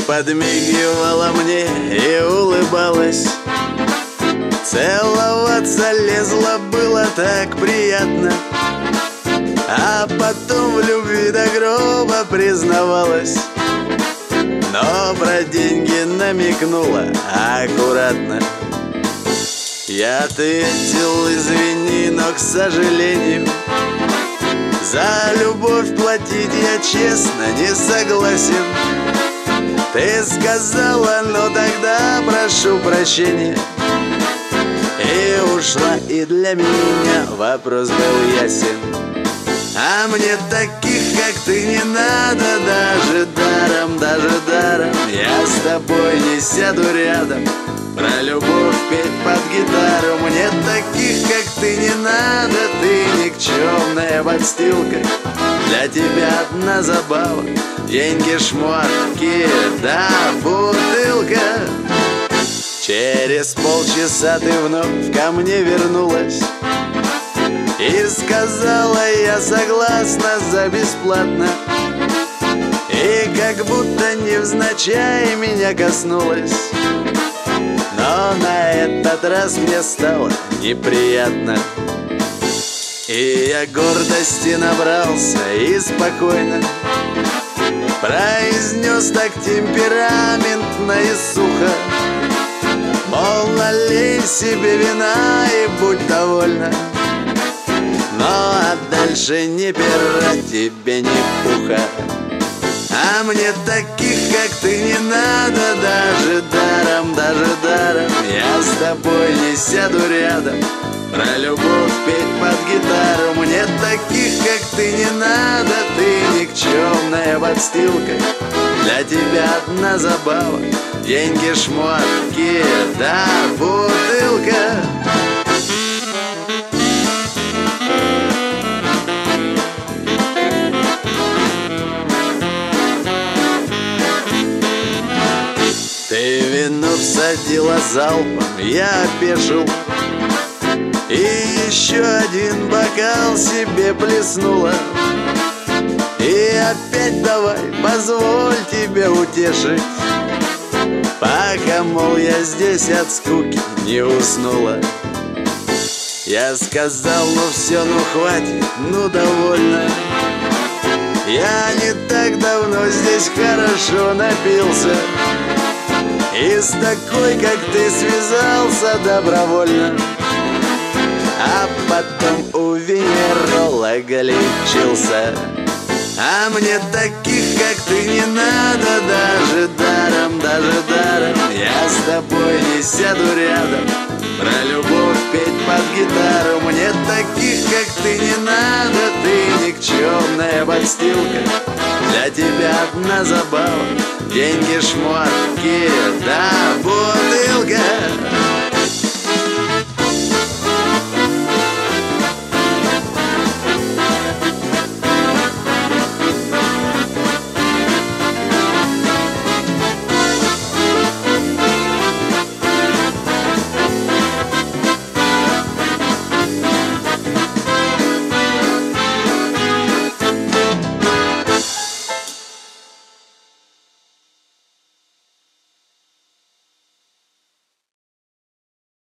подмигивала мне и улыбалась. Целоваться лезла, было так приятно. А потом в любви до гроба признавалась. Но про деньги намекнула аккуратно. Я ответил: извини, но, к сожалению, за любовь платить я честно не согласен. Ты сказала: ну тогда прошу прощения. И ушла, и для меня вопрос был ясен. А мне таких, как ты, не надо даже даром, даже даром. Я с тобой не сяду рядом про любовь петь под гитару. Мне таких, как ты, не надо, ты никчемная подстилка. Для тебя одна забава, деньги, шмотки, да бутылка. Через полчаса ты вновь ко мне вернулась и сказала: я согласна за бесплатно. И как будто невзначай меня коснулась. Но на этот раз мне стало неприятно. И я гордости набрался и спокойно произнес так темпераментно и сухо: мол, налей себе вина и будь довольна. Ну а дальше ни пера тебе, ни пуха. А мне таких, как ты, не надо даже даром, даже даром. Я с тобой не сяду рядом про любовь петь под гитару. Мне таких, как ты, не надо, ты никчемная подстилка. Для тебя одна забава, деньги, шмотки, да бутылка. Ты вино всадила залпом, я опешил. И еще один бокал себе плеснула. И опять давай, позволь тебе утешить, пока, мол, я здесь от скуки не уснула. Я сказал: ну все, ну хватит, ну довольно. Я не так давно здесь хорошо напился. И с такой, как ты, связался добровольно. А потом у венеролога лечился. А мне таких, как ты, не надо даже даром, даже даром. Я с тобой не сяду рядом про любовь петь под гитару. Мне таких, как ты, не надо, ты никчемная подстилка. Для тебя одна забава, деньги, шмотки, да бутылка.